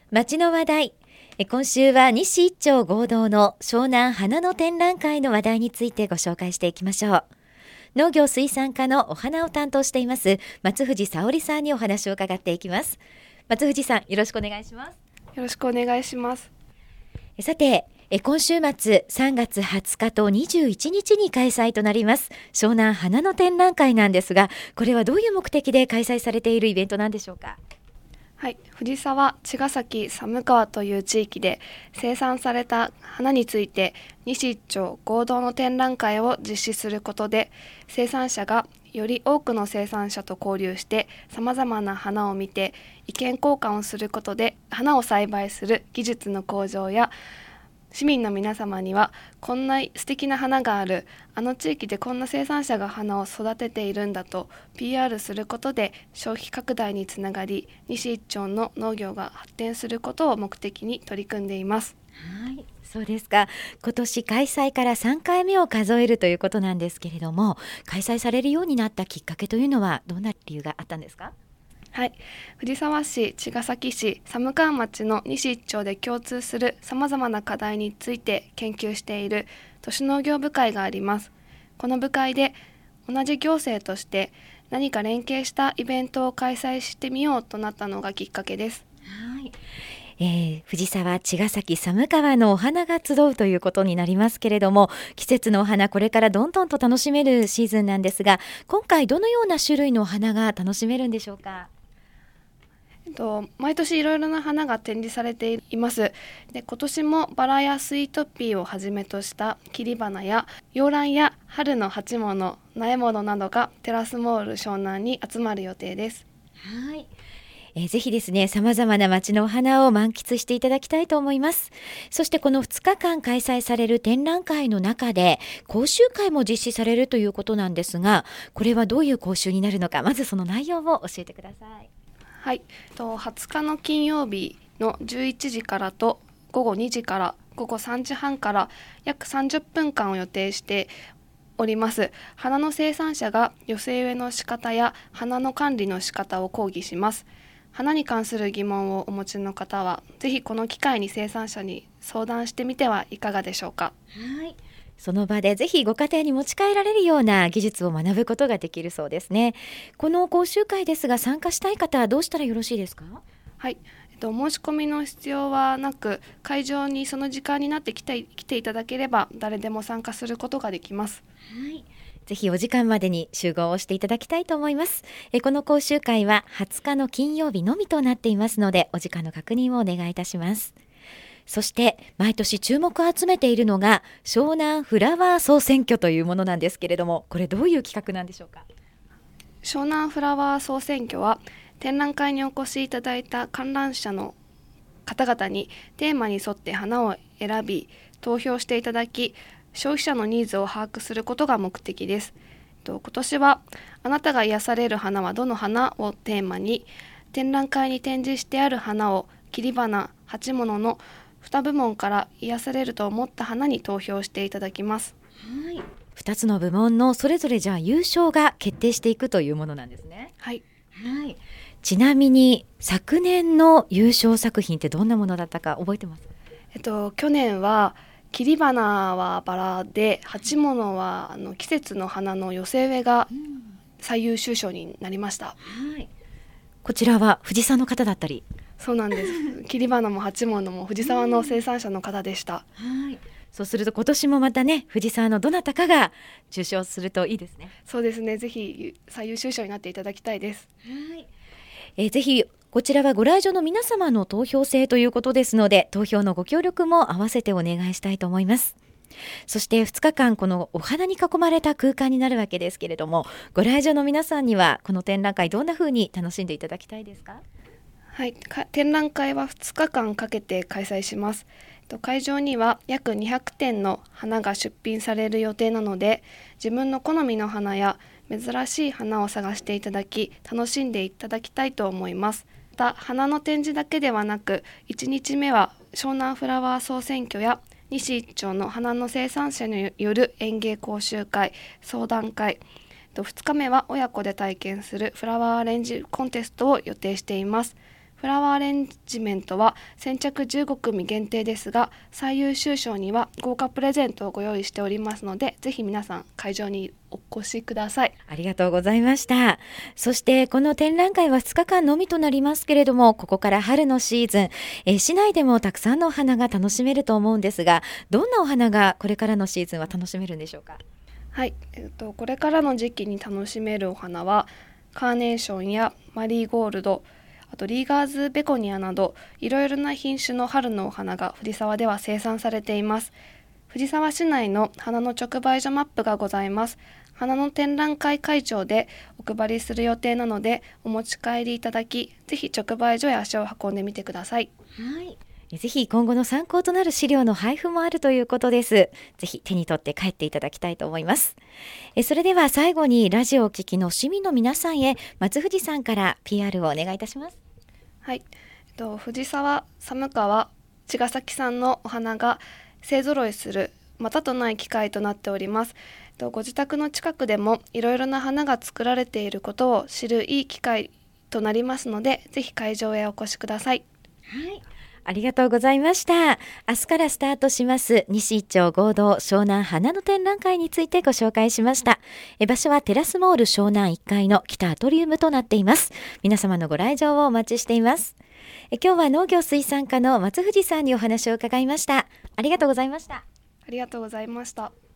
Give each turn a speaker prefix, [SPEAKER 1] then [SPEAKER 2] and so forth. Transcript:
[SPEAKER 1] 街の話題。今週は西一町合同の湘南花の展覧会の話題についてご紹介していきましょう。農業水産課のお花を担当しています松藤沙織さんにお話を伺っていきます。松藤さん、よろしくお願いします。
[SPEAKER 2] よろしくお願いします。
[SPEAKER 1] さて、今週末3月20日と21日に開催となります湘南花の展覧会なんですが、これはどういう目的で開催されているイベントなんでしょうか？
[SPEAKER 2] はい、藤沢、茅ヶ崎、寒川という地域で生産された花について西一町合同の展覧会を実施することで、生産者がより多くの生産者と交流してさまざまな花を見て意見交換をすることで、花を栽培する技術の向上や市民の皆様にはこんな素敵な花がある、あの地域でこんな生産者が花を育てているんだと PR することで消費拡大につながり、西一町の農業が発展することを目的に取り組んでいます。
[SPEAKER 1] はい、そうですか。今年開催から3回目を数えるということなんですけれども、開催されるようになったきっかけというのはどんな理由があったんですか？
[SPEAKER 2] はい、藤沢市、茅ヶ崎市、寒川町の西一町で共通するさまざまな課題について研究している都市農業部会があります。この部会で同じ行政として何か連携したイベントを開催してみようとなったのがきっかけです。
[SPEAKER 1] はい、藤沢、茅ヶ崎、寒川のお花が集うということになりますけれども、季節のお花、これからどんどんと楽しめるシーズンなんですが、今回どのような種類のお花が楽しめるんでしょうか？
[SPEAKER 2] 毎年いろいろな花が展示されています。で、今年もバラやスイートピーをはじめとした切り花や洋蘭や春の鉢物、苗物などがテラスモール湘南に集まる予定です。
[SPEAKER 1] はい、ぜひですね、様々な街のお花を満喫していただきたいと思います。そしてこの2日間開催される展覧会の中で講習会も実施されるということなんですが、これはどういう講習になるのか、まずその内容を教えてください。
[SPEAKER 2] はい、20日の金曜日の11時からと午後2時から午後3時半から約30分間を予定しております。花の生産者が寄せ植えの仕方や花の管理の仕方を講義します。花に関する疑問をお持ちの方はぜひこの機会に生産者に相談してみてはいかがでしょうか？
[SPEAKER 1] はい、その場でぜひご家庭に持ち帰られるような技術を学ぶことができるそうですね。この講習会ですが、参加したい方はどうしたらよろしいですか？
[SPEAKER 2] はい、申し込みの必要はなく、会場にその時間になって来ていただければ誰でも参加することができます。
[SPEAKER 1] はい、ぜひお時間までに集合をしていただきたいと思います。この講習会は20日の金曜日のみとなっていますので、お時間の確認をお願いいたします。そして毎年注目を集めているのが湘南フラワー総選挙というものなんですけれども、これどういう企画なんでしょうか？
[SPEAKER 2] 湘南フラワー総選挙は展覧会にお越しいただいた観覧者の方々にテーマに沿って花を選び投票していただき、消費者のニーズを把握することが目的です。今年はあなたが癒される花はどの花をテーマに、展覧会に展示してある花を切り花、鉢物の2部門から癒されると思った花に投票していただきます。
[SPEAKER 1] はい、2つの部門のそれぞれじゃあ優勝が決定していくというものなんですね。
[SPEAKER 2] はい、
[SPEAKER 1] はい、ちなみに昨年の優勝作品ってどんなものだったか覚えてます？
[SPEAKER 2] 去年は切り花はバラで、鉢物は季節の花の寄せ植えが最優秀賞になりました。
[SPEAKER 1] はい、こちらは藤沢の方だったり？
[SPEAKER 2] そうなんです切り花も鉢物も藤沢の生産者の方でした。
[SPEAKER 1] はい、そうすると今年もまたね、藤沢のどなたかが受賞するといいですね。
[SPEAKER 2] そうですね、ぜひ最優秀賞になっていただきたいです。
[SPEAKER 1] はい、ぜひこちらはご来場の皆様の投票制ということですので、投票のご協力も合わせてお願いしたいと思います。そして2日間このお花に囲まれた空間になるわけですけれども、ご来場の皆さんにはこの展覧会どんな風に楽しんでいただきたいですか？
[SPEAKER 2] はい、展覧会は2日間かけて開催します。会場には約200点の花が出品される予定なので、自分の好みの花や珍しい花を探していただき楽しんでいただきたいと思います。また花の展示だけではなく、1日目は湘南フラワー総選挙や西一町の花の生産者による園芸講習会、相談会、2日目は親子で体験するフラワーアレンジコンテストを予定しています。 フラワーアレンジメントは先着15組限定ですが、最優秀賞には豪華プレゼントをご用意しておりますので、ぜひ皆さん会場にお越しください。
[SPEAKER 1] ありがとうございました。そしてこの展覧会は2日間のみとなりますけれども、ここから春のシーズン、市内でもたくさんのお花が楽しめると思うんですが、どんなお花がこれからのシーズンは楽しめるんでしょうか？
[SPEAKER 2] はい、これからの時期に楽しめるお花はカーネーションやマリーゴールド、あとリーガーズベゴニアなどいろいろな品種の春のお花が藤沢では生産されています。藤沢市内の花の直売所マップがございます。花の展覧会会場でお配りする予定なので、お持ち帰りいただき、ぜひ直売所へ足を運んでみてください。
[SPEAKER 1] はい。ぜひ今後の参考となる資料の配布もあるということです。ぜひ手に取って帰っていただきたいと思います。それでは最後にラジオを聴きの市民の皆さんへ、松藤さんから PR をお願いいたします。
[SPEAKER 2] はい、藤沢、寒川、茅ヶ崎産のお花が勢ぞろいするまたとない機会となっております。ご自宅の近くでもいろいろな花が作られていることを知るいい機会となりますので、ぜひ会場へお越しください。
[SPEAKER 1] はい。ありがとうございました。明日からスタートします西一町合同湘南花の展覧会についてご紹介しました。場所はテラスモール湘南1階の北アトリウムとなっています。皆様のご来場をお待ちしています。今日は農業水産課の松藤さんにお話を伺いました。ありがとうございました。
[SPEAKER 2] ありがとうございました。